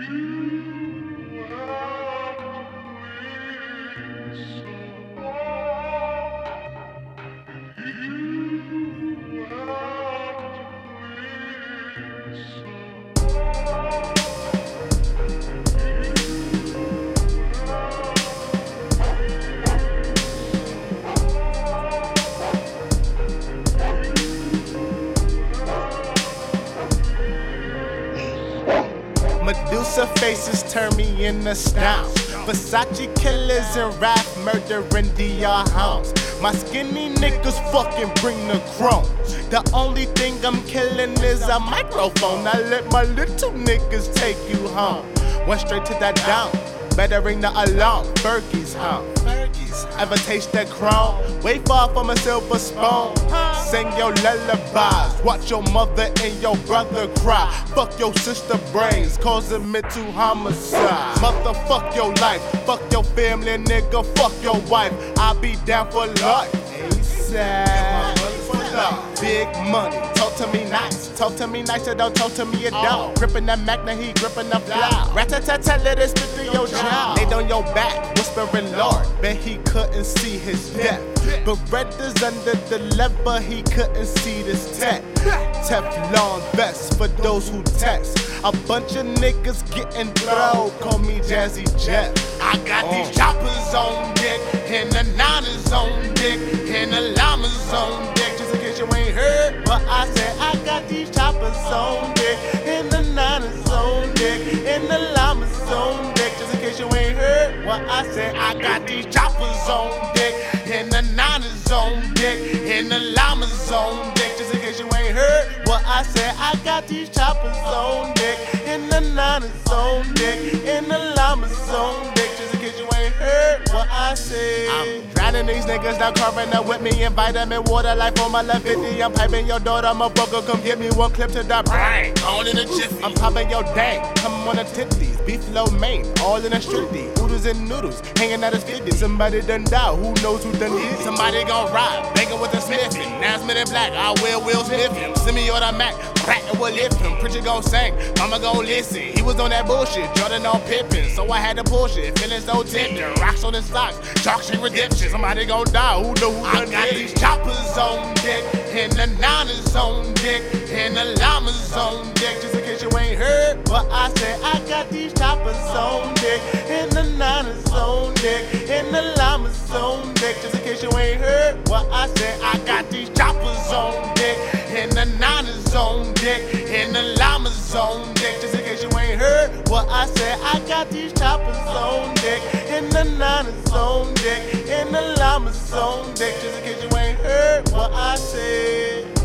Medusa faces turn me into stone. Versace killers and rap murdering DR homes. My skinny niggas fucking bring the chrome. The only thing I'm killing is a microphone. I let my little niggas take you home. Went straight to that down. Better ring the alarm. Fergie's home. Ever taste that chrome? Way far from a silver spoon. Sing your lullabies. Watch your mother and your brother cry. Fuck your sister brains, causing mental homicide. Motherfuck your life. Fuck your family, nigga. Fuck your wife. I'll be down for life. ASAP. Big money, talk to me nice. Talk to me nice, don't talk to me a dog. Gripping that Magna, he gripping the fly. Rat-tat-tat, let it spit through your jaw. Laid on your back, whispering Lord. Bet he couldn't see his death. But red is under the lever, he couldn't see this tech. Teflon vest for those who text. A bunch of niggas getting thrown, call me Jazzy Jeff. I got these choppers on deck, and the niners on deck, and the llamas on deck. Just in case you ain't heard what I said, I got these choppers on deck, and the niners on deck, and the llamas on deck. Just in case you ain't heard what I said, I got these choppers on deck, and the niners on deck, and the llamas on deck. Just in case you ain't heard what I said, I got these choppers on deck, and the niners on deck, and the llamas on deck. Just in case you ain't heard what I said. I'm drowning these niggas down, carving up with me, and vitamin water like on my left 50. I'm piping your daughter, I'm a broker, come get me one clip to the brain. On in a jiffy. I'm popping your dang, come on the titties. Beef lo mein, all in a strictly. Oodles and noodles, hanging out his 50. Somebody done died, who knows who done did. Somebody gon' ride, banging with a Smithing. Now it's Men in Black, I will Smith him. Send me on the Mac, crack and we'll lift him. Preacher gon' sing, mama gon' listen. He was on that bullshit, Jordan on Pippin. So I had to push it, feeling so tempting. Rocks on his socks, chalk shit redemption. Somebody gon' die, who know who done did. I got these choppers on deck, and the niners on deck, and the llamas on deck. Just in case you ain't heard what I said, I got these choppers on deck, and the niners on deck, and the llamas on deck. Just in case you ain't heard what I said, I got these choppers on deck, and the niners on deck, and the llamas on deck. Just in case you ain't heard what I said, I got these choppers on deck, and the niners on deck, and the llamas on deck. Just in case you ain't heard what I said.